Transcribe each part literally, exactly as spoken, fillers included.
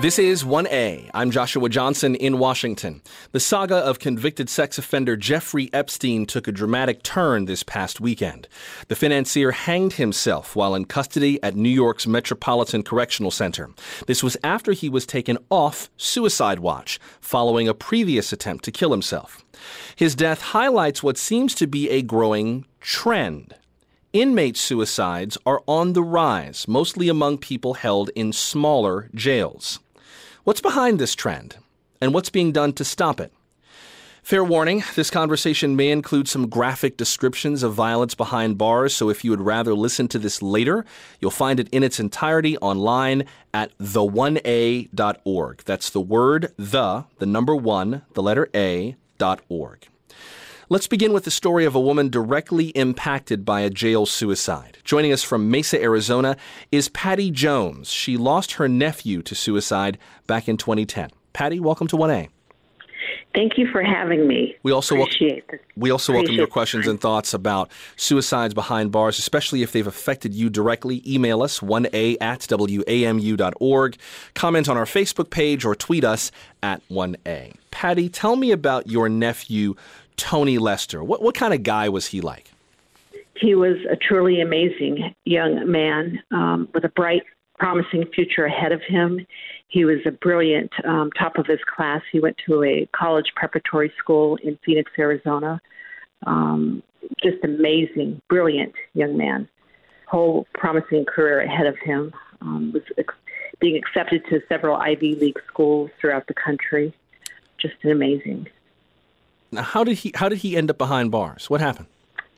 This is one A. I'm Joshua Johnson in Washington. The saga of convicted sex offender Jeffrey Epstein took a dramatic turn this past weekend. The financier hanged himself while in custody at New York's Metropolitan Correctional Center. This was after he was taken off suicide watch following a previous attempt to kill himself. His death highlights what seems to be a growing trend. Inmate suicides are on the rise, mostly among people held in smaller jails. What's behind this trend, and what's being done to stop it? Fair warning, this conversation may include some graphic descriptions of violence behind bars, so if you would rather listen to this later, you'll find it in its entirety online at the one a dot org. That's the word the, the number one, the letter A, dot org. Let's begin with the story of a woman directly impacted by a jail suicide. Joining us from Mesa, Arizona, is Patty Jones. She lost her nephew to suicide back in twenty ten. Patty, welcome to one A. Thank you for having me. We also Appreciate wel- we also Appreciate welcome your questions and thoughts about suicides behind bars, especially if they've affected you directly. Email us, one a at w a m u dot org. Comment on our Facebook page or tweet us at one A. Patty, tell me about your nephew, Tony Lester. What what kind of guy was he like? He was a truly amazing young man um, with a bright, promising future ahead of him. He was a brilliant, um, top of his class. He went to a college preparatory school in Phoenix, Arizona. Um, just amazing, brilliant young man. Whole promising career ahead of him. Um, was ex- being accepted to several Ivy League schools throughout the country. Just an amazing. Now, how did he how did he end up behind bars? What happened?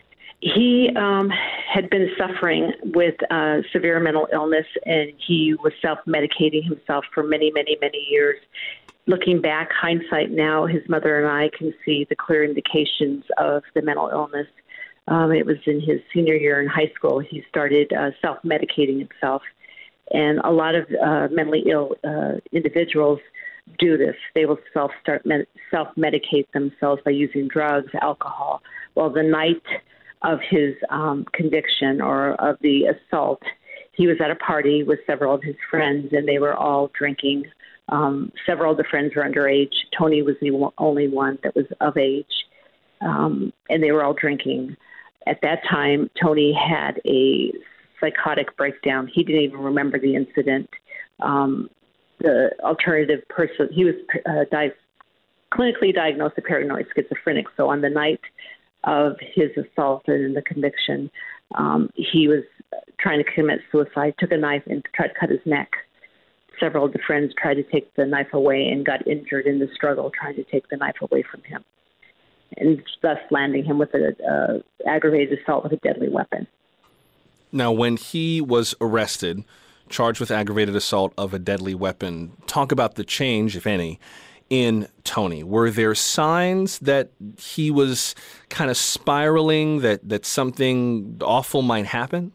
He um, had been suffering with uh, severe mental illness, and he was self-medicating himself for many, many, many years. Looking back, hindsight now, his mother and I can see the clear indications of the mental illness. Um, it was in his senior year in high school. He started uh, self-medicating himself, and a lot of uh, mentally ill uh, individuals do this. They will self start med- self-medicate themselves by using drugs, alcohol. Well, the night of his um, conviction or of the assault, he was at a party with several of his friends, and they were all drinking. Um, several of the friends were underage. Tony was the only one that was of age, um, and they were all drinking. At that time, Tony had a psychotic breakdown. He didn't even remember the incident. Um, the alternative person, he was uh, di- clinically diagnosed as paranoid schizophrenic. So on the night of his assault and the conviction, um, he was trying to commit suicide, took a knife and tried to cut his neck. Several of the friends tried to take the knife away and got injured in the struggle trying to take the knife away from him, and thus landing him with an uh, aggravated assault with a deadly weapon. Now, when he was arrested, charged with aggravated assault of a deadly weapon, talk about the change, if any, in Tony. Were there signs that he was kind of spiraling, that, that something awful might happen?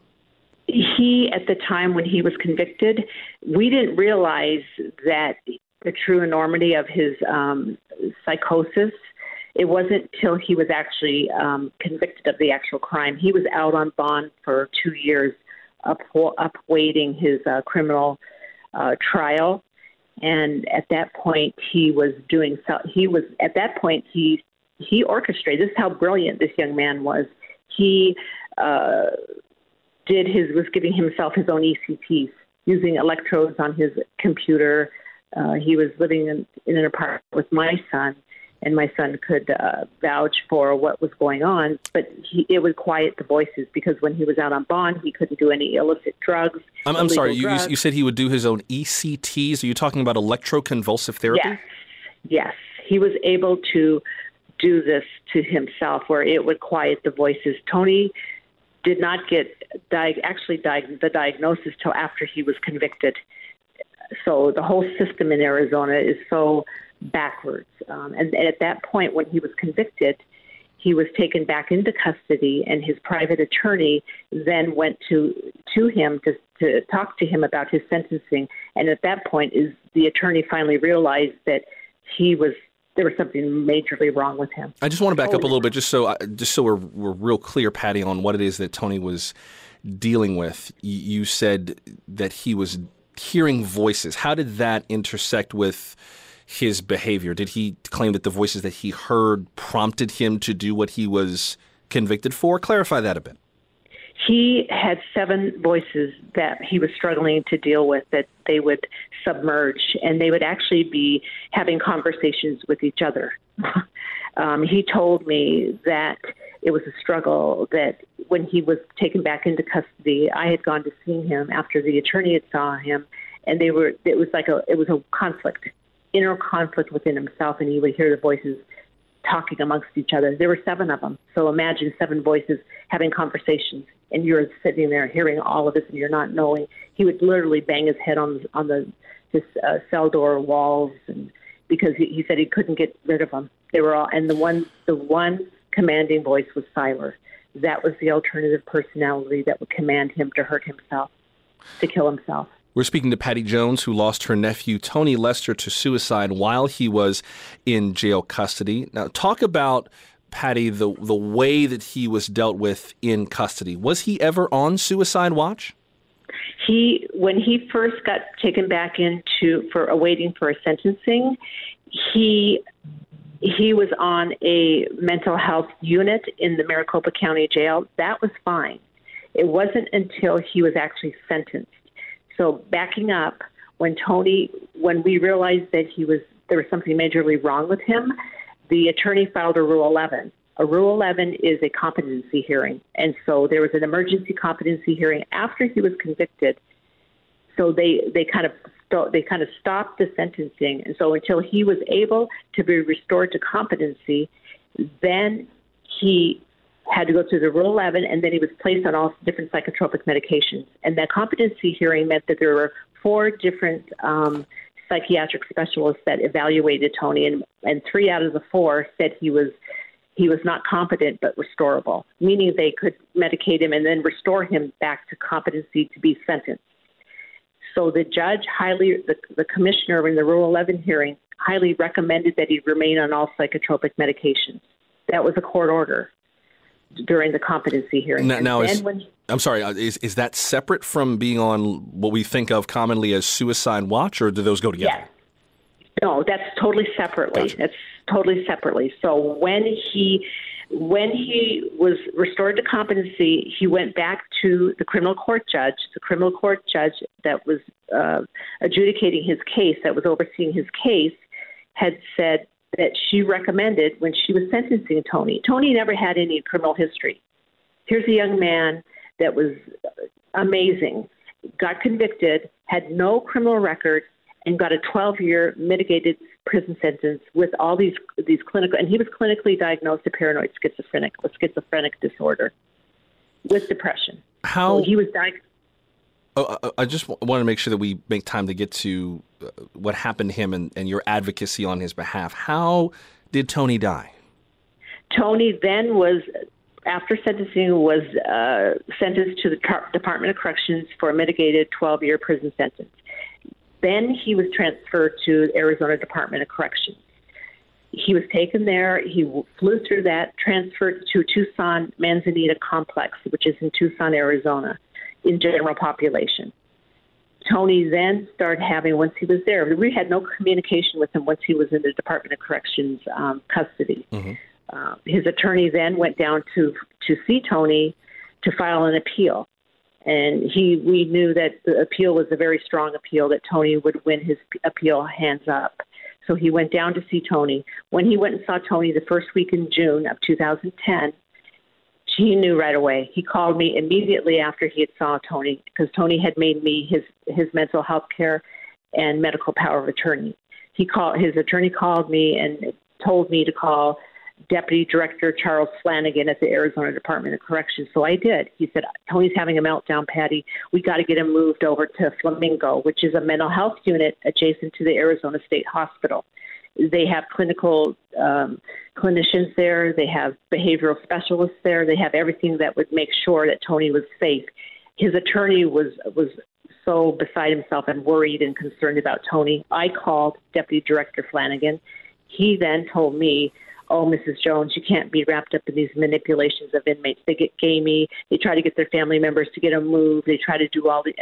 He, at the time when he was convicted, we didn't realize that the true enormity of his um, psychosis. It wasn't till he was actually um, convicted of the actual crime. He was out on bond for two years, up, upweighting his uh, criminal uh, trial. And at that point, he was doing so. He was at that point he he orchestrated. This is how brilliant this young man was. He uh, did his was giving himself his own E C Ts using electrodes on his computer. Uh, he was living in, in an apartment with my son, and my son could uh, vouch for what was going on, but he, it would quiet the voices, because when he was out on bond, he couldn't do any illicit drugs. I'm, I'm sorry, you, you said he would do his own E C Ts. Are you talking about electroconvulsive therapy? Yes, yes. He was able to do this to himself, where it would quiet the voices. Tony did not get di- actually di- the diagnosis till after he was convicted. So the whole system in Arizona is so backwards. Um, and, and at that point, when he was convicted, he was taken back into custody, and his private attorney then went to to him to, to talk to him about his sentencing. And at that point, is the attorney finally realized that he was there was something majorly wrong with him. I just want to back up a little bit, just so just so we're we're real clear, Patty, on what it is that Tony was dealing with. You said that he was hearing voices, how did that intersect with his behavior? Did he claim that the voices that he heard prompted him to do what he was convicted for? Clarify that a bit. He had seven voices that he was struggling to deal with, that they would submerge, and they would actually be having conversations with each other. um, he told me that it was a struggle, that when he was taken back into custody, I had gone to see him after the attorney had saw him, and they were, it was like a, it was a conflict, inner conflict within himself, and he would hear the voices talking amongst each other. There were seven of them. So imagine seven voices having conversations, and you're sitting there hearing all of this, and you're not knowing. He would literally bang his head on on the his uh, cell door walls, and because he, he said he couldn't get rid of them. They were all, and the one the one commanding voice was Siler. That was the alternative personality that would command him to hurt himself, to kill himself. We're speaking to Patty Jones, who lost her nephew, Tony Lester, to suicide while he was in jail custody. Now, talk about, Patty, the, the way that he was dealt with in custody. Was he ever on suicide watch? He, when he first got taken back into, for awaiting for a sentencing, he he was on a mental health unit in the Maricopa County Jail. That was fine. It wasn't until he was actually sentenced. So backing up, when Tony, when we realized that he was, there was something majorly wrong with him, the attorney filed a Rule eleven. A Rule eleven is a competency hearing. And so there was an emergency competency hearing after he was convicted. So they, they kind of they kind of stopped the sentencing. And so until he was able to be restored to competency, then he had to go through the Rule eleven, and then he was placed on all different psychotropic medications. And that competency hearing meant that there were four different um, psychiatric specialists that evaluated Tony, and, and three out of the four said he was he was not competent but restorable, meaning they could medicate him and then restore him back to competency to be sentenced. So the judge highly, the, the commissioner in the Rule eleven hearing highly recommended that he remain on all psychotropic medications. That was a court order during the competency hearing. Now, now is, when, I'm sorry, is is that separate from being on what we think of commonly as suicide watch, or do those go together? Yes. No, that's totally separately. Gotcha. That's totally separately. So when he when he was restored to competency, he went back to the criminal court judge. The criminal court judge that was uh, adjudicating his case, that was overseeing his case, had said that she recommended when she was sentencing Tony. Tony never had any criminal history. Here's a young man that was amazing, got convicted, had no criminal record, and got a twelve-year mitigated prison sentence with all these these clinical, and he was clinically diagnosed a paranoid schizophrenic, with schizophrenic disorder, with depression. How so he was diagnosed. Oh, I just want to make sure that we make time to get to what happened to him and, and your advocacy on his behalf. How did Tony die? Tony then was, after sentencing, was uh, sentenced to the Tar- Department of Corrections for a mitigated twelve-year prison sentence. Then he was transferred to the Arizona Department of Corrections. He was taken there. He flew through that, transferred to Tucson Manzanita Complex, which is in Tucson, Arizona, in general population. Tony then started having, once he was there, we had no communication with him once he was in the Department of Corrections um, custody. Mm-hmm. Uh, his attorney then went down to to see Tony to file an appeal. And he, we knew that the appeal was a very strong appeal, that Tony would win his appeal hands up. So he went down to see Tony. When he went and saw Tony the first week in June of two thousand ten, he knew right away. He called me immediately after he had saw Tony, because Tony had made me his, his mental health care and medical power of attorney. He called, his attorney called me and told me to call Deputy Director Charles Flanagan at the Arizona Department of Corrections. So I did. He said, Tony's having a meltdown, Patty. We got to get him moved over to Flamingo, which is a mental health unit adjacent to the Arizona State Hospital. They have clinical um, clinicians there. They have behavioral specialists there. They have everything that would make sure that Tony was safe. His attorney was was so beside himself and worried and concerned about Tony. I called Deputy Director Flanagan. He then told me, oh, Missus Jones, you can't be wrapped up in these manipulations of inmates. They get gamey. They try to get their family members to get them moved. They try to do all the, and I'm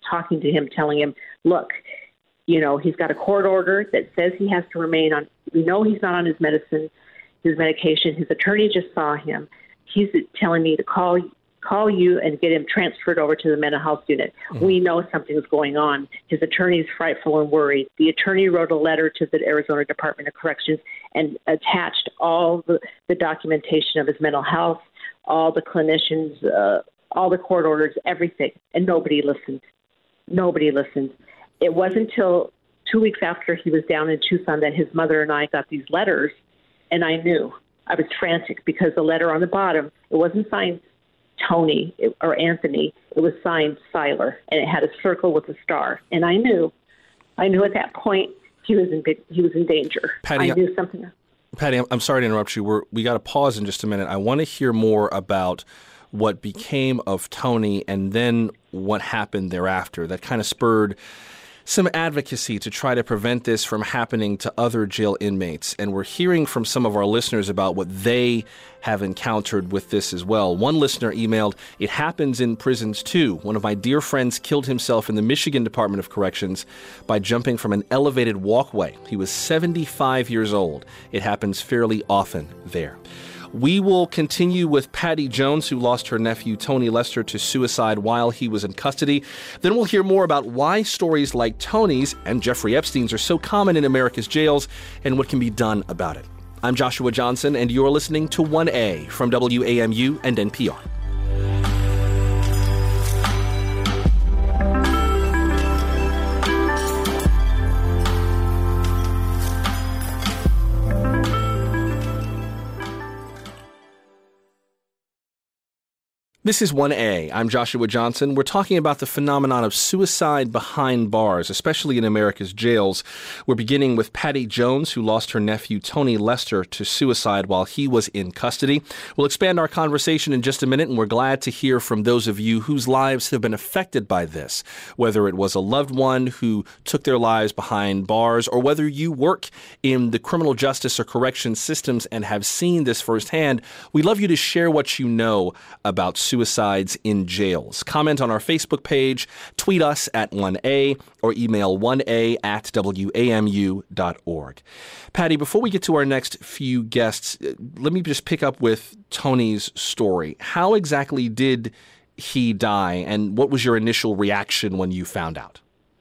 talking to him, telling him, look, you know, he's got a court order that says he has to remain on. We know he's not on his medicine, his medication. His attorney just saw him. He's telling me to call call you and get him transferred over to the mental health unit. Mm-hmm. We know something's going on. His attorney's frightful and worried. The attorney wrote a letter to the Arizona Department of Corrections and attached all the, the documentation of his mental health, all the clinicians, uh, all the court orders, everything. And nobody listened. Nobody listened. It wasn't until two weeks after he was down in Tucson that his mother and I got these letters, and I knew. I was frantic because the letter on the bottom, it wasn't signed Tony or Anthony. It was signed Siler, and it had a circle with a star. And I knew, I knew at that point he was in big, he was in danger. Patty, I knew something. Patty, I'm sorry to interrupt you. We're, we got to pause in just a minute. I want to hear more about what became of Tony and then what happened thereafter. That kind of spurred some advocacy to try to prevent this from happening to other jail inmates. And we're hearing from some of our listeners about what they have encountered with this as well. One listener emailed, "It happens in prisons too. One of my dear friends killed himself in the Michigan Department of Corrections by jumping from an elevated walkway. He was seventy-five years old. It happens fairly often there." We will continue with Patty Jones, who lost her nephew Tony Lester to suicide while he was in custody. Then we'll hear more about why stories like Tony's and Jeffrey Epstein's are so common in America's jails and what can be done about it. I'm Joshua Johnson, and you're listening to one A from W A M U and N P R. This is one A. I'm Joshua Johnson. We're talking about the phenomenon of suicide behind bars, especially in America's jails. We're beginning with Patty Jones, who lost her nephew Tony Lester to suicide while he was in custody. We'll expand our conversation in just a minute, and we're glad to hear from those of you whose lives have been affected by this, whether it was a loved one who took their lives behind bars, or whether you work in the criminal justice or corrections systems and have seen this firsthand. We'd love you to share what you know about suicide. Suicides in jails. Comment on our Facebook page, tweet us at one A, or email one A at W A M U dot org. Patty, before we get to our next few guests, let me just pick up with Tony's story. How exactly did he die, and what was your initial reaction when you found out?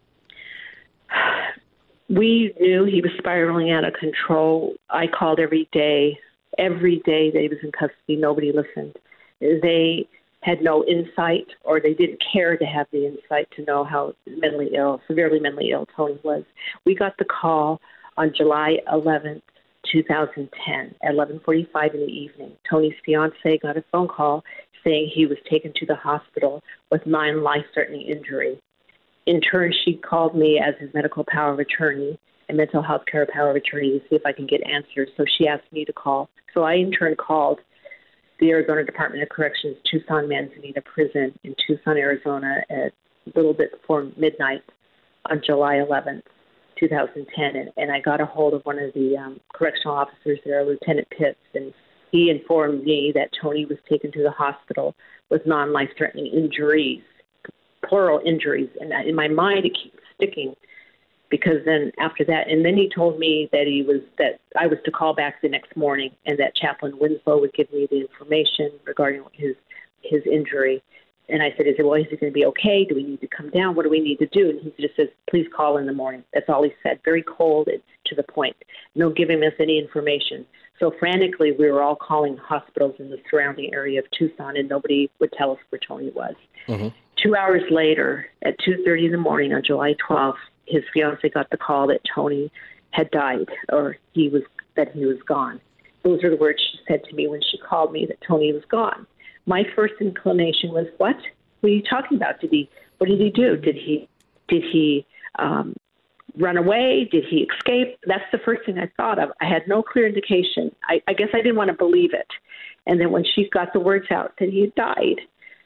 We knew he was spiraling out of control. I called every day, every day that he was in custody. Nobody listened. They had no insight, or they didn't care to have the insight to know how mentally ill, severely mentally ill Tony was. We got the call on July eleventh, twenty ten, at eleven forty-five in the evening. Tony's fiance got a phone call saying he was taken to the hospital with nine life-threatening injuries. In turn, she called me as his medical power of attorney and mental health care power of attorney to see if I can get answers. So she asked me to call. So I, in turn, called the Arizona Department of Corrections Tucson Manzanita Prison in Tucson, Arizona at a little bit before midnight on July eleventh, twenty ten. And, and I got a hold of one of the um, correctional officers there, Lieutenant Pitts, and he informed me that Tony was taken to the hospital with non-life-threatening injuries, plural injuries. And in my mind, it keeps sticking. Because then after that, and then he told me that he was that I was to call back the next morning, and that Chaplain Winslow would give me the information regarding his his injury. And I said, "Is it well? Is it going to be okay? Do we need to come down? What do we need to do?" And he just says, "Please call in the morning." That's all he said. Very cold and to the point. No giving us any information. So frantically, we were all calling hospitals in the surrounding area of Tucson, and nobody would tell us where Tony was. Mm-hmm. Two hours later, at two thirty in the morning on July twelfth. His fiance got the call that Tony had died, or he was that he was gone. Those are the words she said to me when she called me, that Tony was gone. My first inclination was, "What? What are you talking about? Did he? What did he do? Did he? Did he um, run away? Did he escape?" That's the first thing I thought of. I had no clear indication. I, I guess I didn't want to believe it. And then when she got the words out that he had died,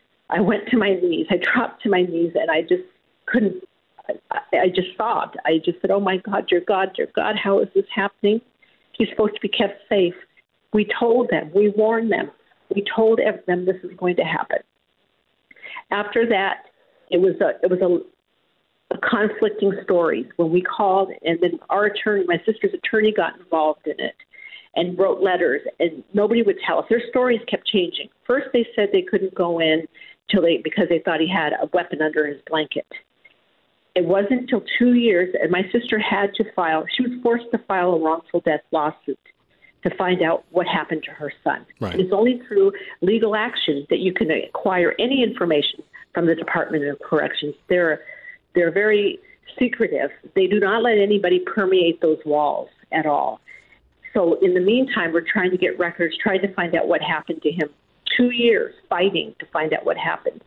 I went to my knees. I dropped to my knees, and I just couldn't. I, I just sobbed. I just said, "Oh, my God, dear God, dear God, how is this happening? He's supposed to be kept safe." We told them. We warned them. We told them this is going to happen. After that, it was a, it was a conflicting stories. When we called, and then our attorney, my sister's attorney, got involved in it and wrote letters, and nobody would tell us. Their stories kept changing. First, they said they couldn't go in till they because they thought he had a weapon under his blanket. It wasn't until two years, and my sister had to file. She was forced to file a wrongful death lawsuit to find out what happened to her son. Right. And it's only through legal action that you can acquire any information from the Department of Corrections. They're they're very secretive. They do not let anybody permeate those walls at all. So in the meantime, we're trying to get records, trying to find out what happened to him. Two years fighting to find out what happened.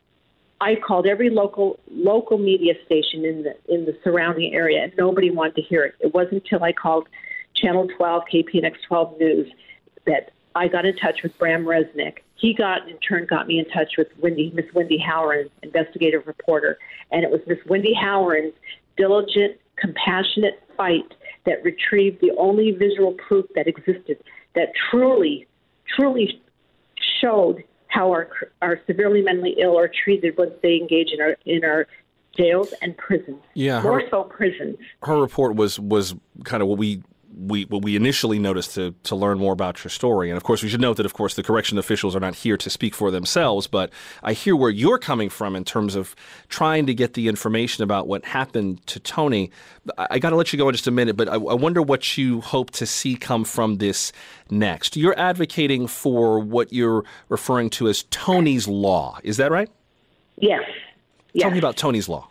I called every local local media station in the in the surrounding area, and nobody wanted to hear it. It wasn't until I called Channel twelve, K P N X twelve News, that I got in touch with Bram Resnick. He got, in turn, got me in touch with Wendy, Miss Wendy Howard, investigative reporter. And it was Miss Wendy Howard's diligent, compassionate fight that retrieved the only visual proof that existed that truly, truly showed how our our severely mentally ill are treated once they engage in our in our jails and prisons. Yeah, more her, so prisons. Her report was was kind of what we. We what we initially noticed to to learn more about your story. And of course, we should note that, of course, the correction officials are not here to speak for themselves, but I hear where you're coming from in terms of trying to get the information about what happened to Tony. I, I got to let you go in just a minute, but I, I wonder what you hope to see come from this next. You're advocating for what you're referring to as Tony's Law. Is that right? Yes. yes. Tell me about Tony's Law.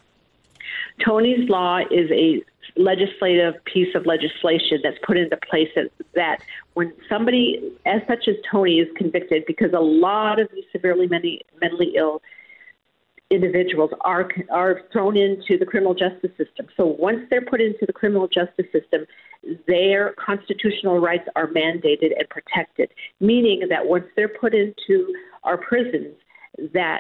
Tony's Law is a legislative piece of legislation that's put into place that, that when somebody as such as Tony is convicted, because a lot of these severely mentally, mentally ill individuals are are thrown into the criminal justice system. So once they're put into the criminal justice system, their constitutional rights are mandated and protected, meaning that once they're put into our prisons, that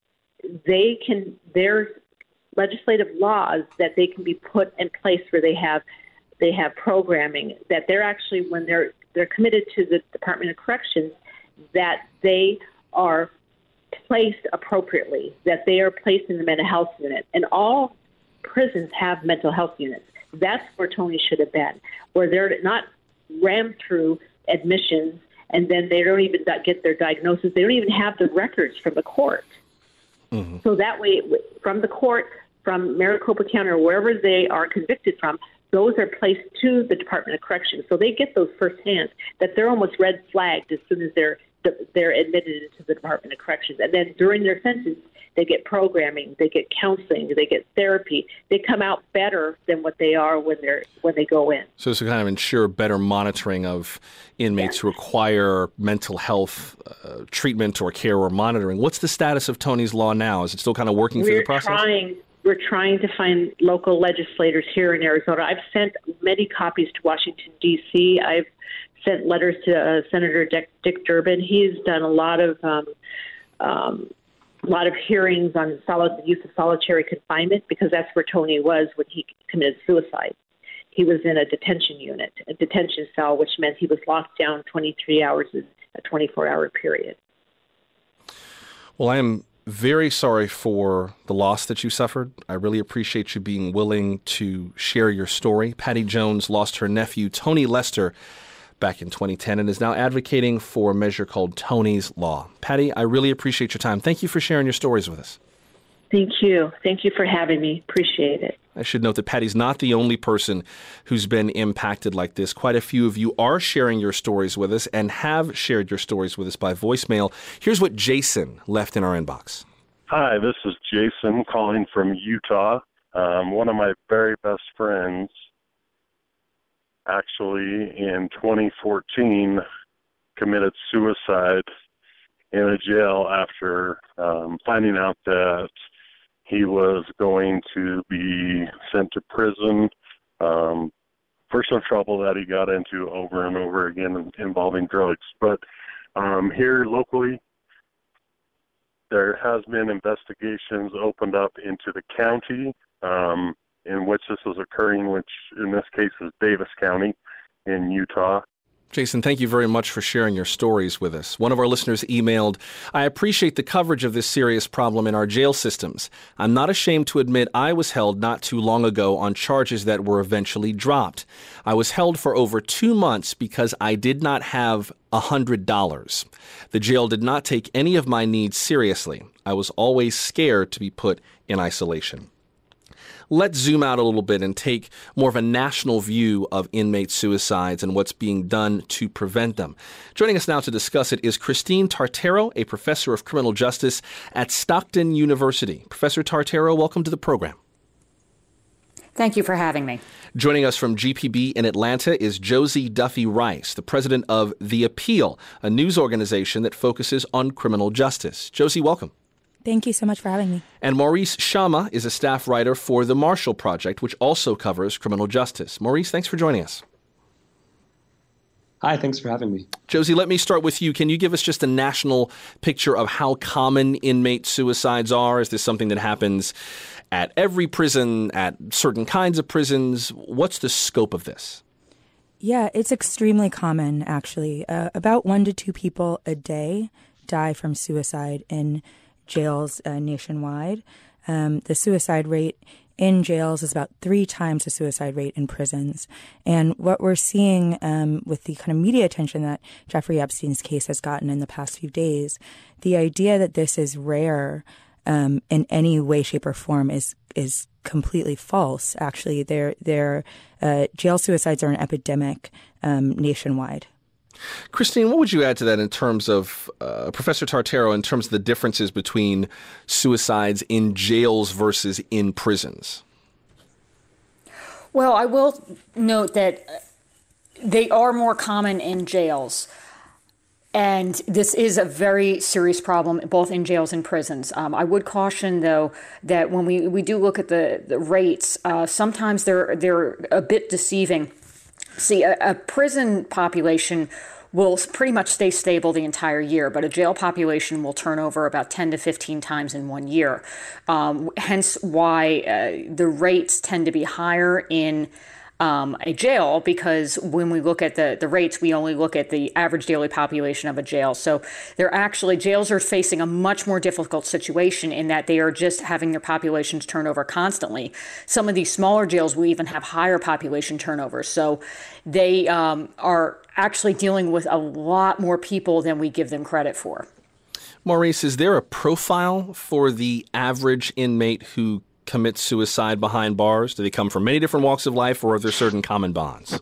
they can their legislative laws that they can be put in place where they have they have programming that they're actually when they're they're committed to the Department of Corrections, that they are placed appropriately, that they are placed in the mental health unit. And all prisons have mental health units. That's where Tony should have been, where they're not rammed through admissions and then they don't even get their diagnosis. They don't even have the records from the court. Mm-hmm. So that way, from the court, from Maricopa County or wherever they are convicted from, those are placed to the Department of Corrections. So they get those firsthand, that they're almost red flagged as soon as they're they're admitted into the Department of Corrections. And then during their sentence, they get programming, they get counseling, they get therapy. They come out better than what they are when they're when they go in. So to kind of ensure better monitoring of inmates yes. who require mental health uh, treatment or care or monitoring. What's the status of Tony's Law now? Is it still kind of working we're through the process? Trying, we're trying to find local legislators here in Arizona. I've sent many copies to Washington, D C I've sent letters to uh, Senator Dick, Dick Durbin. He's done a lot of um, um, a lot of hearings on solid, the use of solitary confinement, because that's where Tony was when he committed suicide. He was in a detention unit, a detention cell, which meant he was locked down twenty-three hours in a twenty-four hour period. Well, I am very sorry for the loss that you suffered. I really appreciate you being willing to share your story. Patty Jones lost her nephew, Tony Lester, back in twenty ten and is now advocating for a measure called Tony's Law. Patty, I really appreciate your time. Thank you for sharing your stories with us. Thank you. Thank you for having me. Appreciate it. I should note that Patty's not the only person who's been impacted like this. Quite a few of you are sharing your stories with us and have shared your stories with us by voicemail. Here's what Jason left in our inbox. Hi, this is Jason calling from Utah. Um, one of my very best friends actually in twenty fourteen committed suicide in a jail after um, finding out that he was going to be sent to prison um, for some trouble that he got into over and over again involving drugs. But um, here locally, there has been investigations opened up into the county um, in which this is occurring, which in this case is Davis County in Utah. Jason, thank you very much for sharing your stories with us. One of our listeners emailed, I appreciate the coverage of this serious problem in our jail systems. I'm not ashamed to admit I was held not too long ago on charges that were eventually dropped. I was held for over two months because I did not have one hundred dollars. The jail did not take any of my needs seriously. I was always scared to be put in isolation. Let's zoom out a little bit and take more of a national view of inmate suicides and what's being done to prevent them. Joining us now to discuss it is Christine Tartaro, a professor of criminal justice at Stockton University. Professor Tartaro, welcome to the program. Thank you for having me. Joining us from G P B in Atlanta is Josie Duffy Rice, the president of The Appeal, a news organization that focuses on criminal justice. Josie, welcome. Thank you so much for having me. And Maurice Shama is a staff writer for The Marshall Project, which also covers criminal justice. Maurice, thanks for joining us. Hi, thanks for having me. Josie, let me start with you. Can you give us just a national picture of how common inmate suicides are? Is this something that happens at every prison, at certain kinds of prisons? What's the scope of this? Yeah, it's extremely common, actually. Uh, about one to two people a day die from suicide in jails uh, nationwide. Um, the suicide rate in jails is about three times the suicide rate in prisons. And what we're seeing um, with the kind of media attention that Jeffrey Epstein's case has gotten in the past few days, the idea that this is rare um, in any way, shape, or form is is completely false. Actually, they're, they're, uh, jail suicides are an epidemic um, nationwide. Christine, what would you add to that in terms of, uh, Professor Tartaro, in terms of the differences between suicides in jails versus in prisons? Well, I will note that they are more common in jails. And this is a very serious problem, both in jails and prisons. Um, I would caution, though, that when we, we do look at the, the rates, uh, sometimes they're, they're a bit deceiving. See, a, a prison population will pretty much stay stable the entire year, but a jail population will turn over about ten to fifteen times in one year. Um, hence why uh, the rates tend to be higher in um, a jail, because when we look at the, the rates, we only look at the average daily population of a jail. So they're actually, jails are facing a much more difficult situation in that they are just having their populations turn over constantly. Some of these smaller jails will even have higher population turnover. So they um, are actually dealing with a lot more people than we give them credit for. Maurice, is there a profile for the average inmate who commits suicide behind bars? Do they come from many different walks of life, or are there certain common bonds?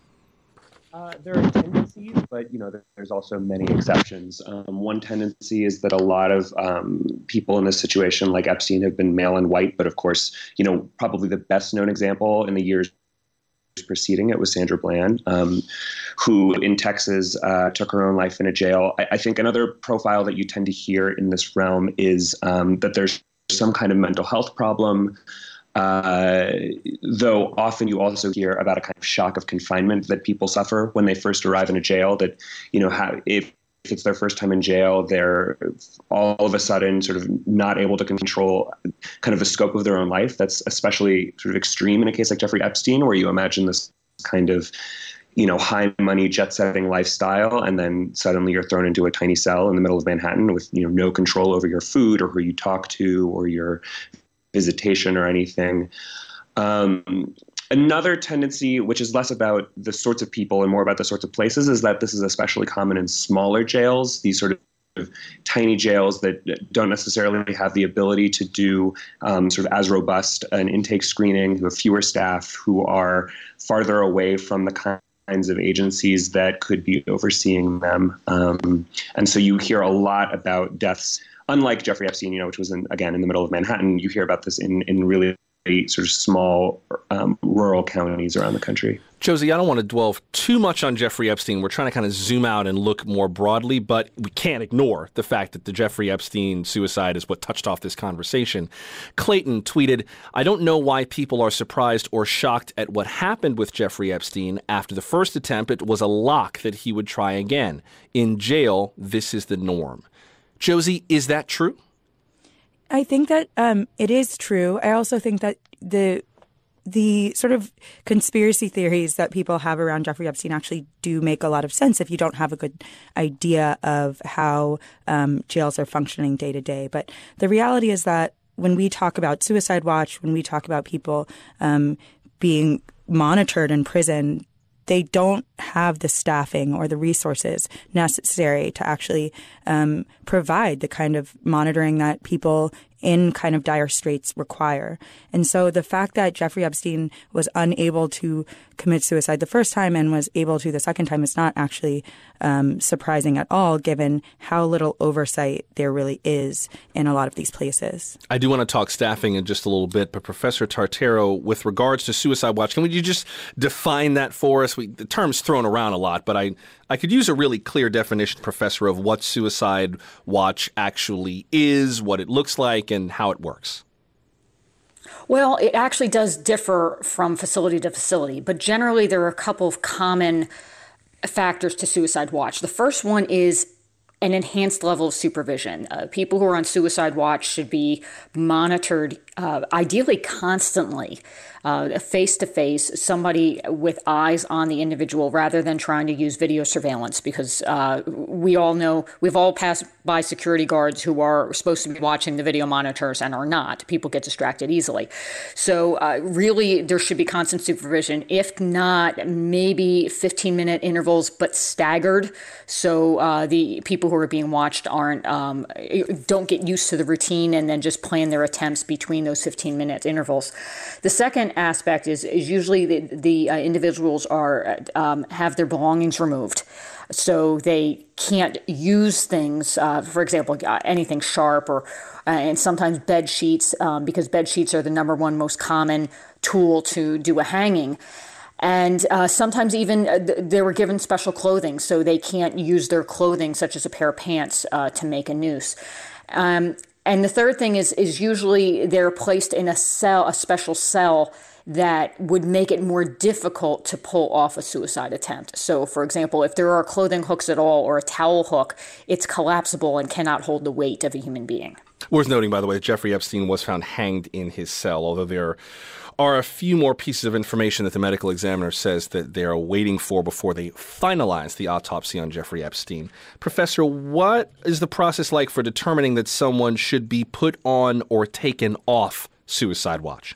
Uh, there are tendencies, but you know, there's also many exceptions. Um, one tendency is that a lot of um, people in this situation, like Epstein, have been male and white. But of course, you know, probably the best known example in the years preceding it was Sandra Bland, um, who in Texas uh, took her own life in a jail. I, I think another profile that you tend to hear in this realm is um, that there's some kind of mental health problem, uh, though often you also hear about a kind of shock of confinement that people suffer when they first arrive in a jail, that, you know, how, if if it's their first time in jail, they're all of a sudden sort of not able to control kind of the scope of their own life. That's especially sort of extreme in a case like Jeffrey Epstein, where you imagine this kind of, you know, high money jet setting lifestyle, and then suddenly you're thrown into a tiny cell in the middle of Manhattan with, you know, no control over your food or who you talk to or your visitation or anything. Um, Another tendency, which is less about the sorts of people and more about the sorts of places, is that this is especially common in smaller jails, these sort of tiny jails that don't necessarily have the ability to do um, sort of as robust an intake screening, who have fewer staff, who are farther away from the kinds of agencies that could be overseeing them. Um, and so you hear a lot about deaths, unlike Jeffrey Epstein, you know, which was, in, again, in the middle of Manhattan. You hear about this in, in really sort of small um, rural counties around the country. Josie, I don't want to dwell too much on Jeffrey Epstein. We're trying to kind of zoom out and look more broadly, but we can't ignore the fact that the Jeffrey Epstein suicide is what touched off this conversation. Clayton tweeted, I don't know why people are surprised or shocked at what happened with Jeffrey Epstein. After the first attempt, it was a lock that he would try again. In jail, this is the norm. Josie, is that true? I think that um, it is true. I also think that the the sort of conspiracy theories that people have around Jeffrey Epstein actually do make a lot of sense if you don't have a good idea of how um, jails are functioning day to day. But the reality is that when we talk about Suicide Watch, when we talk about people um, being monitored in prison, they don't have the staffing or the resources necessary to actually um, provide the kind of monitoring that people in kind of dire straits require. And so the fact that Jeffrey Epstein was unable to commit suicide the first time and was able to the second time is not actually um, surprising at all, given how little oversight there really is in a lot of these places. I do want to talk staffing in just a little bit, but Professor Tartaro, with regards to Suicide Watch, can you just define that for us? We, the term's thrown around a lot, but I, I could use a really clear definition, Professor, of what Suicide Watch actually is, what it looks like, and how it works. Well, it actually does differ from facility to facility, but generally there are a couple of common factors to Suicide Watch. The first one is an enhanced level of supervision. Uh, people who are on Suicide Watch should be monitored, uh, ideally constantly, uh, face-to-face, somebody with eyes on the individual rather than trying to use video surveillance, because uh, we all know, we've all passed by security guards who are supposed to be watching the video monitors and are not. People get distracted easily. So uh, really, there should be constant supervision. If not, maybe fifteen-minute intervals, but staggered, so uh, the people who are being watched aren't um, don't get used to the routine and then just plan their attempts between those fifteen-minute intervals. The second aspect is, is usually the, the uh, individuals are um, have their belongings removed, so they can't use things, uh, for example, uh, anything sharp, or uh, and sometimes bed sheets, um, because bed sheets are the number one most common tool to do a hanging. And uh, sometimes even uh, th- they were given special clothing, so they can't use their clothing, such as a pair of pants, uh, to make a noose. Um, and the third thing is, is usually they're placed in a cell, a special cell that would make it more difficult to pull off a suicide attempt. So, for example, if there are clothing hooks at all or a towel hook, it's collapsible and cannot hold the weight of a human being. Worth noting, by the way, Jeffrey Epstein was found hanged in his cell, although there are a few more pieces of information that the medical examiner says that they are waiting for before they finalize the autopsy on Jeffrey Epstein. Professor, what is the process like for determining that someone should be put on or taken off Suicide Watch?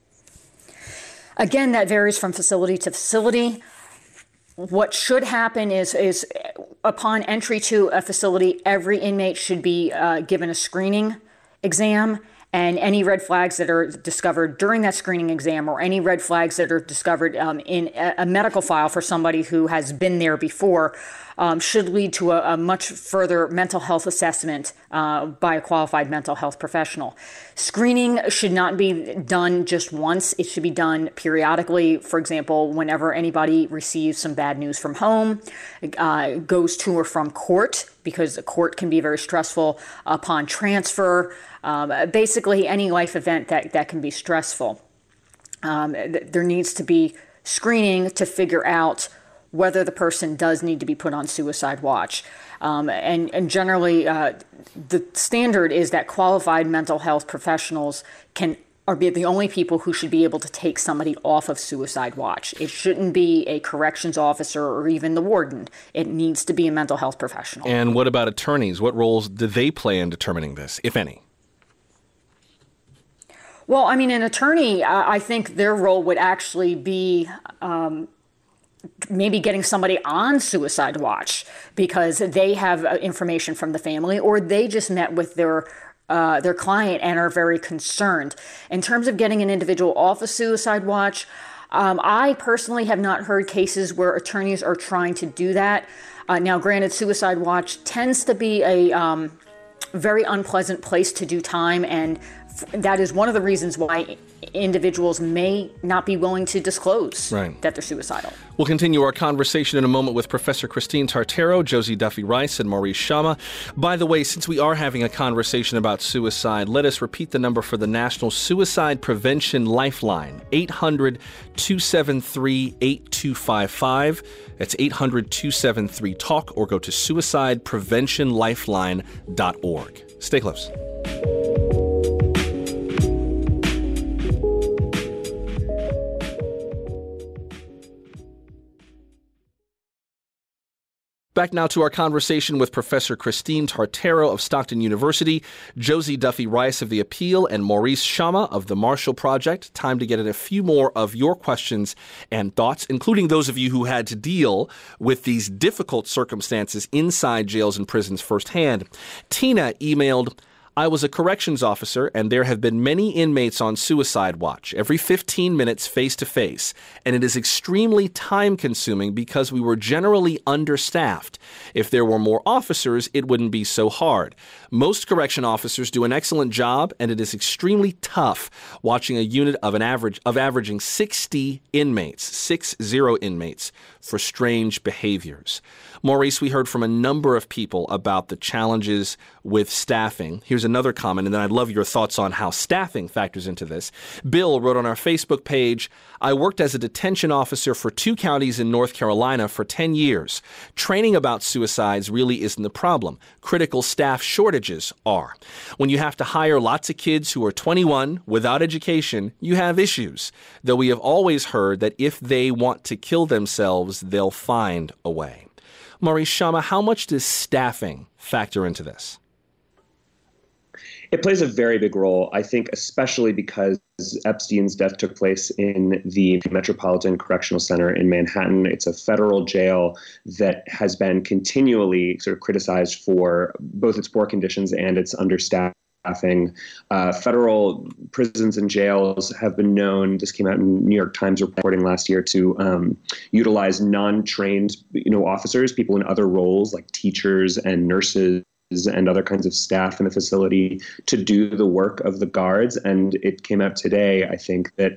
Again, that varies from facility to facility. What should happen is, is upon entry to a facility, every inmate should be uh, given a screening exam, and any red flags that are discovered during that screening exam, or any red flags that are discovered um, in a, a medical file for somebody who has been there before, um, should lead to a, a much further mental health assessment uh, by a qualified mental health professional. Screening should not be done just once. It should be done periodically. For example, whenever anybody receives some bad news from home, uh, goes to or from court, because the court can be very stressful upon transfer. Um, basically, any life event that, that can be stressful. Um, th- there needs to be screening to figure out whether the person does need to be put on Suicide Watch. Um, and, and generally, uh, the standard is that qualified mental health professionals can are be the only people who should be able to take somebody off of Suicide Watch. It shouldn't be a corrections officer or even the warden. It needs to be a mental health professional. And what about attorneys? What roles do they play in determining this, if any? Well, I mean, an attorney, I think their role would actually be um, maybe getting somebody on Suicide Watch because they have information from the family, or they just met with their uh, their client and are very concerned. In terms of getting an individual off of Suicide Watch, um, I personally have not heard cases where attorneys are trying to do that. Uh, now, granted, Suicide Watch tends to be a um, very unpleasant place to do time, and that is one of the reasons why individuals may not be willing to disclose right. that they're suicidal. We'll continue our conversation in a moment with Professor Christine Tartaro, Josie Duffy-Rice, and Maurice Shama. By the way, since we are having a conversation about suicide, let us repeat the number for the National Suicide Prevention Lifeline, eight hundred, two seven three, eight two five five. That's eight hundred, two seven three, TALK, or go to suicide prevention lifeline dot org. Stay close. Back now to our conversation with Professor Christine Tartero of Stockton University, Josie Duffy Rice of The Appeal, and Maurice Shama of the Marshall Project. Time to get at a few more of your questions and thoughts, including those of you who had to deal with these difficult circumstances inside jails and prisons firsthand. Tina emailed, I was a corrections officer, and there have been many inmates on suicide watch, every fifteen minutes face-to-face, and it is extremely time-consuming because we were generally understaffed. If there were more officers, it wouldn't be so hard. Most correction officers do an excellent job, and it is extremely tough watching a unit of an average of averaging sixty inmates, six zero inmates, for strange behaviors. Maurice, we heard from a number of people about the challenges with staffing. Here's another comment, and then I'd love your thoughts on how staffing factors into this. Bill wrote on our Facebook page, I worked as a detention officer for two counties in North Carolina for ten years. Training about suicides really isn't the problem. Critical staff shortages are. When you have to hire lots of kids who are twenty-one without education, you have issues. Though we have always heard that if they want to kill themselves, they'll find a way. Maurice Shama, how much does staffing factor into this? It plays a very big role, I think, especially because Epstein's death took place in the Metropolitan Correctional Center in Manhattan. It's a federal jail that has been continually sort of criticized for both its poor conditions and its understaffing. Uh, federal prisons and jails have been known, this came out in New York Times reporting last year, to um, utilize non-trained, you know, officers, people in other roles like teachers and nurses and other kinds of staff in the facility to do the work of the guards. And it came out today, I think, that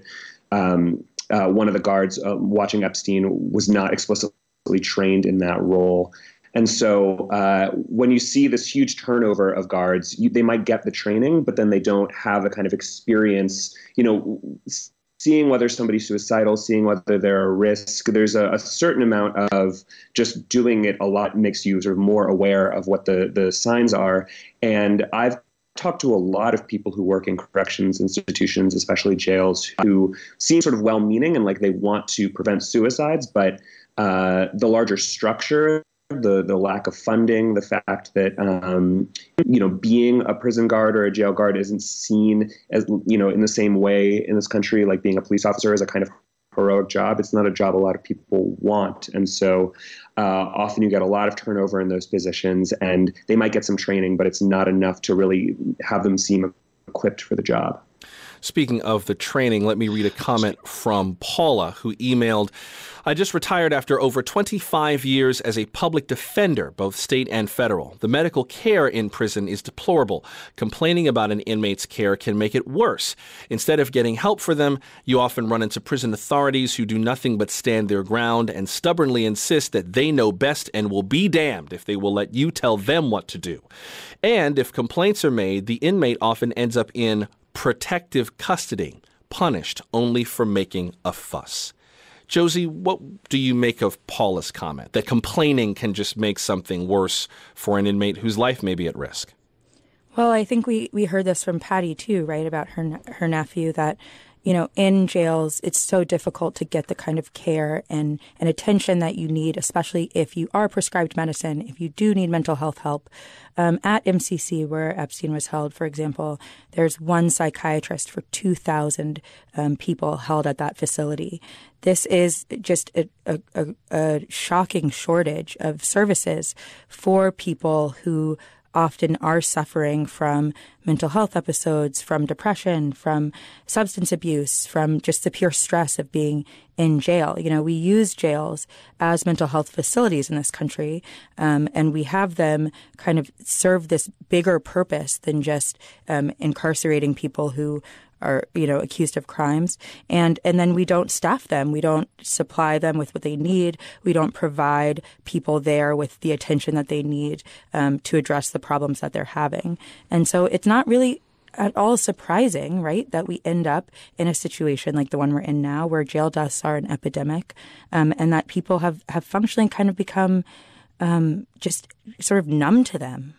um, uh, one of the guards uh, watching Epstein was not explicitly trained in that role. And so uh, when you see this huge turnover of guards, you, they might get the training, but then they don't have a kind of experience, you know, seeing whether somebody's suicidal, seeing whether they're a risk. There's a, a certain amount of just doing it a lot makes you sort of more aware of what the, the signs are. And I've talked to a lot of people who work in corrections institutions, especially jails, who seem sort of well-meaning and like they want to prevent suicides, but uh, the larger structure, the the lack of funding, the fact that, um, you know, being a prison guard or a jail guard isn't seen as, you know, in the same way in this country, like being a police officer is a kind of heroic job. It's not a job a lot of people want. And so uh, often you get a lot of turnover in those positions, and they might get some training, but it's not enough to really have them seem equipped for the job. Speaking of the training, let me read a comment from Paula, who emailed, I just retired after over twenty-five years as a public defender, both state and federal. The medical care in prison is deplorable. Complaining about an inmate's care can make it worse. Instead of getting help for them, you often run into prison authorities who do nothing but stand their ground and stubbornly insist that they know best and will be damned if they will let you tell them what to do. And if complaints are made, the inmate often ends up in protective custody, punished only for making a fuss. Josie, what do you make of Paula's comment that complaining can just make something worse for an inmate whose life may be at risk? Well, I think we, we heard this from Patty, too, right, about her her nephew, that, you know, in jails, it's so difficult to get the kind of care and, and attention that you need, especially if you are prescribed medicine, if you do need mental health help. Um, at M C C, where Epstein was held, for example, there's one psychiatrist for two thousand um, people held at that facility. This is just a, a, a, a shocking shortage of services for people who often are suffering from mental health episodes, from depression, from substance abuse, from just the pure stress of being in jail. You know, we use jails as mental health facilities in this country, um, and we have them kind of serve this bigger purpose than just um, incarcerating people who are, you know, accused of crimes. And and then we don't staff them. We don't supply them with what they need. We don't provide people there with the attention that they need um, to address the problems that they're having. And so it's not really at all surprising, right, that we end up in a situation like the one we're in now, where jail deaths are an epidemic, um, and that people have, have functionally kind of become um, just sort of numb to them.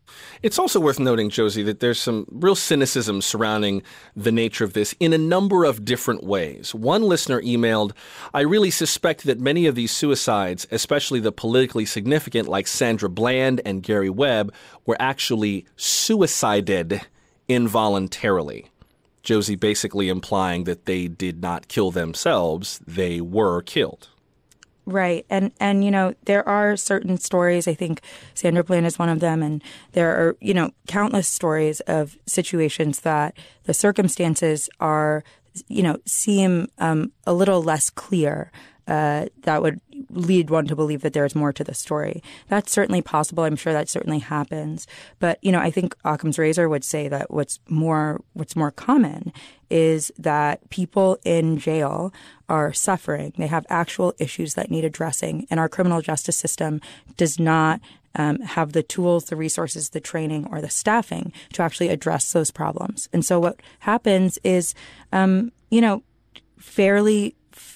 It's also worth noting, Josie, that there's some real cynicism surrounding the nature of this in a number of different ways. One listener emailed, I really suspect that many of these suicides, especially the politically significant like Sandra Bland and Gary Webb, were actually suicided involuntarily. Josie basically implying that they did not kill themselves, they were killed. Right. And, and, you know, there are certain stories, I think Sandra Bland is one of them, and there are, you know, countless stories of situations that the circumstances are, you know, seem um, a little less clear. Uh, that would lead one to believe that there's more to the story. That's certainly possible. I'm sure that certainly happens. But, you know, I think Occam's razor would say that what's more what's more common is that people in jail are suffering. They have actual issues that need addressing. And our criminal justice system does not um, have the tools, the resources, the training, or the staffing to actually address those problems. And so what happens is, um, you know, fairly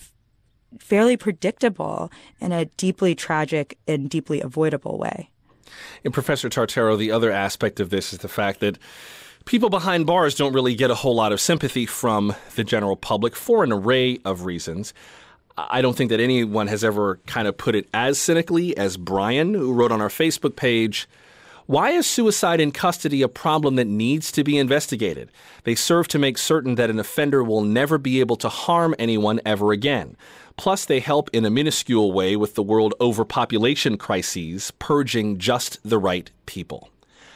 fairly predictable in a deeply tragic and deeply avoidable way. And Professor Tartaro, the other aspect of this is the fact that people behind bars don't really get a whole lot of sympathy from the general public for an array of reasons. I don't think that anyone has ever kind of put it as cynically as Brian, who wrote on our Facebook page, why is suicide in custody a problem that needs to be investigated? They serve to make certain that an offender will never be able to harm anyone ever again. Plus, they help in a minuscule way with the world overpopulation crises, purging just the right people.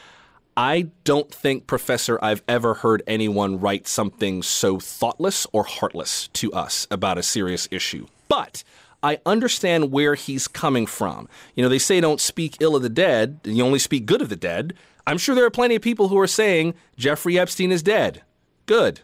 I don't think, Professor, I've ever heard anyone write something so thoughtless or heartless to us about a serious issue. But I understand where he's coming from. You know, they say don't speak ill of the dead, you only speak good of the dead. I'm sure there are plenty of people who are saying Jeffrey Epstein is dead. Good.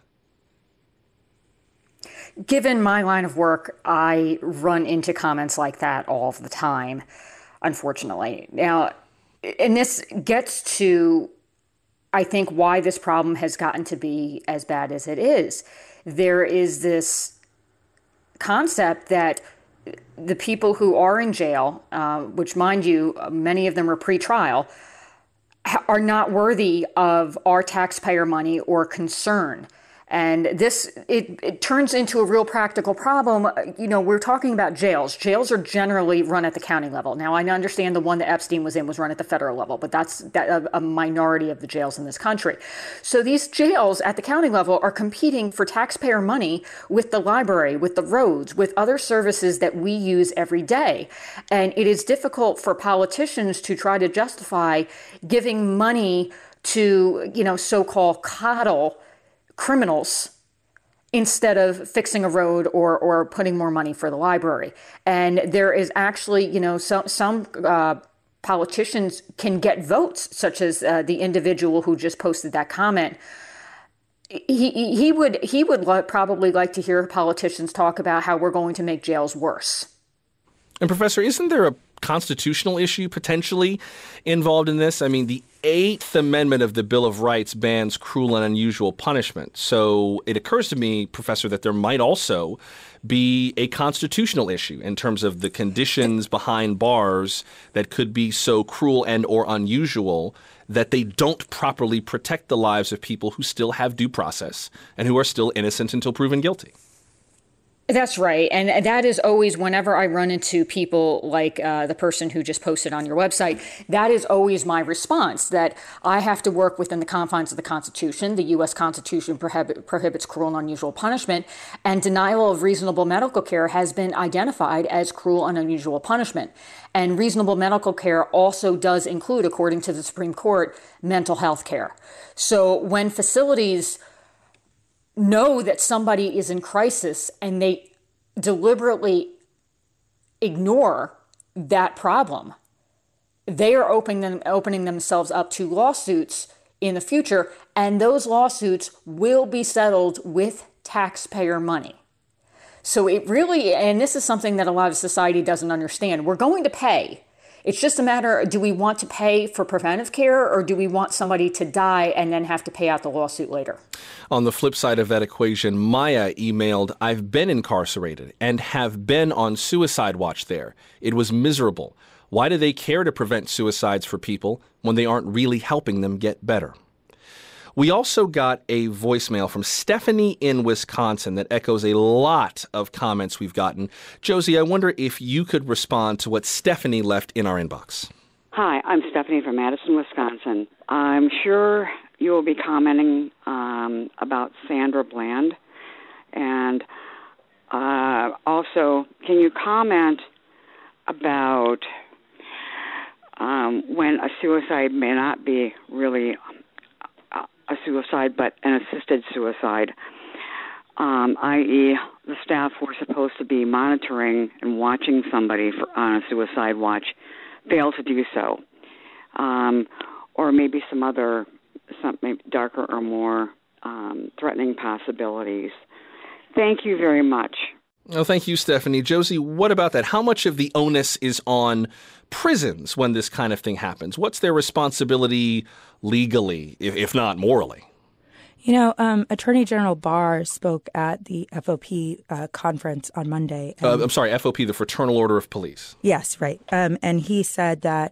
Given my line of work, I run into comments like that all of the time, unfortunately. Now, and this gets to, I think, why this problem has gotten to be as bad as it is. There is this concept that the people who are in jail, uh, which, mind you, many of them are pre-trial, are not worthy of our taxpayer money or concern. And this, it, it turns into a real practical problem. You know, we're talking about jails. Jails are generally run at the county level. Now, I understand the one that Epstein was in was run at the federal level, but that's that, a, a minority of the jails in this country. So these jails at the county level are competing for taxpayer money with the library, with the roads, with other services that we use every day. And it is difficult for politicians to try to justify giving money to, you know, so-called coddle criminals instead of fixing a road or or putting more money for the library. And there is actually, you know, some some uh, politicians can get votes, such as uh, the individual who just posted that comment. He he would he would lo- probably like to hear politicians talk about how we're going to make jails worse. And Professor, isn't there a constitutional issue potentially involved in this? I mean, the Eighth Amendment of the Bill of Rights bans cruel and unusual punishment. So it occurs to me, Professor, that there might also be a constitutional issue in terms of the conditions behind bars that could be so cruel and or unusual that they don't properly protect the lives of people who still have due process and who are still innocent until proven guilty. That's right. And that is always, whenever I run into people like uh, the person who just posted on your website, that is always my response, that I have to work within the confines of the Constitution. The U S Constitution prohibit, prohibits cruel and unusual punishment, and denial of reasonable medical care has been identified as cruel and unusual punishment. And reasonable medical care also does include, according to the Supreme Court, mental health care. So when facilities know that somebody is in crisis and they deliberately ignore that problem, they are opening them, opening themselves up to lawsuits in the future, and those lawsuits will be settled with taxpayer money. So it really, and this is something that a lot of society doesn't understand, we're going to pay. It's just a matter, do we want to pay for preventive care, or do we want somebody to die and then have to pay out the lawsuit later? On the flip side of that equation, Maya emailed, I've been incarcerated and have been on suicide watch there. It was miserable. Why do they care to prevent suicides for people when they aren't really helping them get better? We also got a voicemail from Stephanie in Wisconsin that echoes a lot of comments we've gotten. Josie, I wonder if you could respond to what Stephanie left in our inbox. Hi, I'm Stephanie from Madison, Wisconsin. I'm sure you will be commenting um, about Sandra Bland. And uh, also, can you comment about um, when a suicide may not be really a suicide, but an assisted suicide, um, that is the staff were supposed to be monitoring and watching somebody for, on a suicide watch, fail to do so, um, or maybe some other, some maybe darker or more um, threatening possibilities. Thank you very much. Oh, thank you, Stephanie. Josie, what about that? How much of the onus is on prisons when this kind of thing happens? What's their responsibility legally, if, if not morally? You know, um, Attorney General Barr spoke at the F O P uh, conference on Monday. Uh, I'm sorry, F O P, the Fraternal Order of Police. Yes, right. Um, and he said that,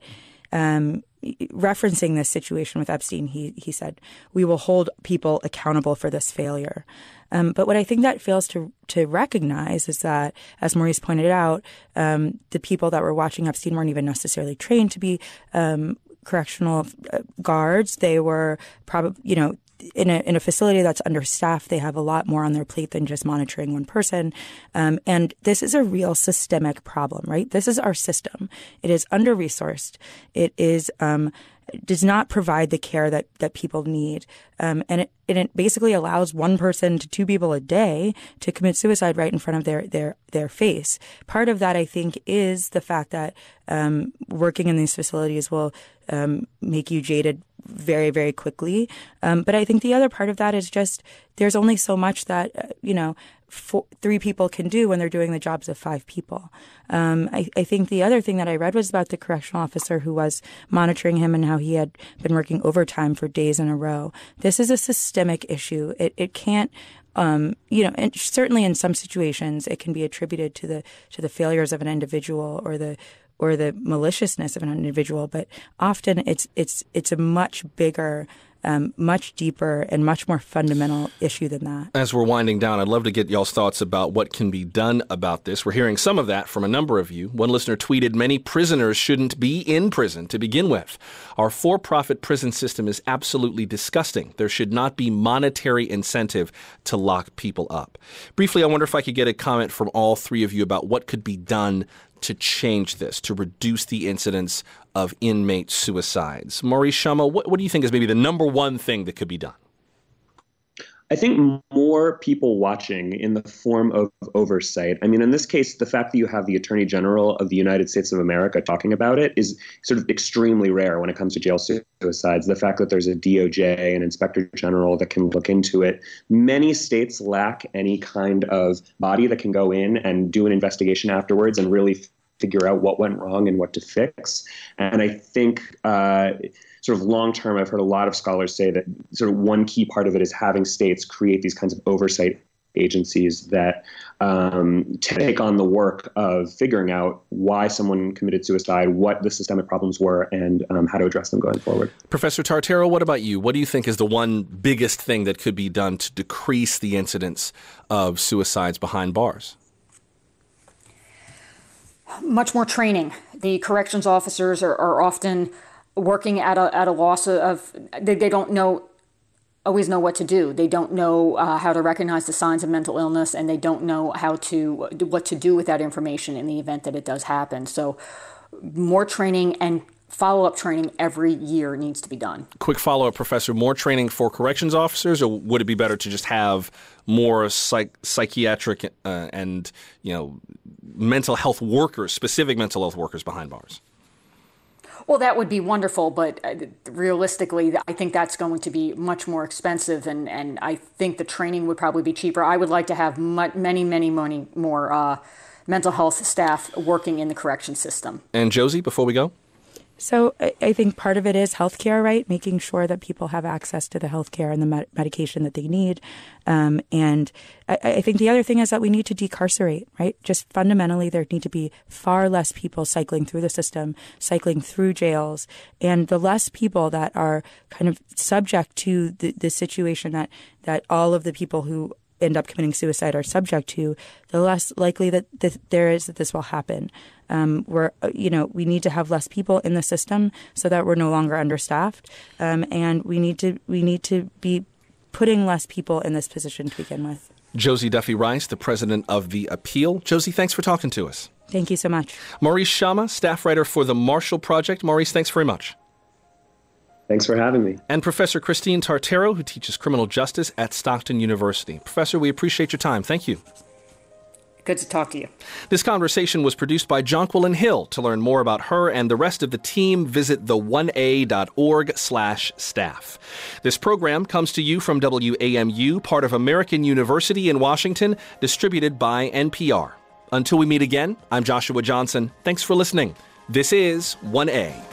um, referencing this situation with Epstein, he he said, we will hold people accountable for this failure. Um, but what I think that fails to to recognize is that, as Maurice pointed out, um, the people that were watching Epstein weren't even necessarily trained to be um, correctional guards. They were probably, you know, in a in a facility that's understaffed, they have a lot more on their plate than just monitoring one person. Um, and this is a real systemic problem, right? This is our system. It is under-resourced. It is um, does not provide the care that, that people need. Um, and, it, and it basically allows one person to two people a day to commit suicide right in front of their, their, their face. Part of that, I think, is the fact that um, working in these facilities will um, make you jaded very, very quickly. Um, but I think the other part of that is just there's only so much that, uh, you know, four, three people can do when they're doing the jobs of five people. Um, I, I think the other thing that I read was about the correctional officer who was monitoring him and how he had been working overtime for days in a row. This is a systemic issue. It, it can't Um, you know, and certainly in some situations it can be attributed to the to the failures of an individual or the or the maliciousness of an individual, but often it's it's it's a much bigger, um, much deeper, and much more fundamental issue than that. As we're winding down, I'd love to get y'all's thoughts about what can be done about this. We're hearing some of that from a number of you. One listener tweeted, "Many prisoners shouldn't be in prison to begin with. Our for-profit prison system is absolutely disgusting. There should not be monetary incentive to lock people up." Briefly, I wonder if I could get a comment from all three of you about what could be done to change this, to reduce the incidence of inmate suicides. Maurice Shama, what, what do you think is maybe the number one thing that could be done? I think more people watching in the form of oversight. I mean, in this case, the fact that you have the Attorney General of the United States of America talking about it is sort of extremely rare when it comes to jail suicides. The fact that there's a D O J, an Inspector General that can look into it. Many states lack any kind of body that can go in and do an investigation afterwards and really figure out what went wrong and what to fix. And I think uh, sort of long term, I've heard a lot of scholars say that sort of one key part of it is having states create these kinds of oversight agencies that um, take on the work of figuring out why someone committed suicide, what the systemic problems were, and um, how to address them going forward. Professor Tartaro, what about you? What do you think is the one biggest thing that could be done to decrease the incidence of suicides behind bars? Much more training. The corrections officers are, are often working at a at a loss of, they, they don't know always know what to do. They don't know uh, how to recognize the signs of mental illness, and they don't know how to what to do with that information in the event that it does happen. So more training and follow-up training every year needs to be done. Quick follow-up, Professor. More training for corrections officers, or would it be better to just have more psych- psychiatric uh, and, you know, mental health workers, specific mental health workers behind bars? Well, that would be wonderful, but realistically, I think that's going to be much more expensive, and, and I think the training would probably be cheaper. I would like to have many, many, many more uh, mental health staff working in the correction system. And Josie, before we go? So I, I think part of it is healthcare, right? Making sure that people have access to the healthcare and the med- medication that they need. Um, and I, I think the other thing is that we need to decarcerate, right? Just fundamentally, there need to be far less people cycling through the system, cycling through jails. And the less people that are kind of subject to the, the situation that, that all of the people who end up committing suicide are subject to, the less likely that th- there is that this will happen. Um, we're, you know, we need to have less people in the system so that we're no longer understaffed, um, and we need to we need to be putting less people in this position to begin with. Josie Duffy Rice, the president of The Appeal. Josie, thanks for talking to us. Thank you so much. Maurice Shama, staff writer for the Marshall Project. Maurice, thanks very much. Thanks for having me. And Professor Christine Tartero, who teaches criminal justice at Stockton University. Professor, we appreciate your time. Thank you. Good to talk to you. This conversation was produced by Jonquilyn Hill. To learn more about her and the rest of the team, visit the one a dot org slash staff. This program comes to you from W A M U, part of American University in Washington, distributed by N P R. Until we meet again, I'm Joshua Johnson. Thanks for listening. This is one A.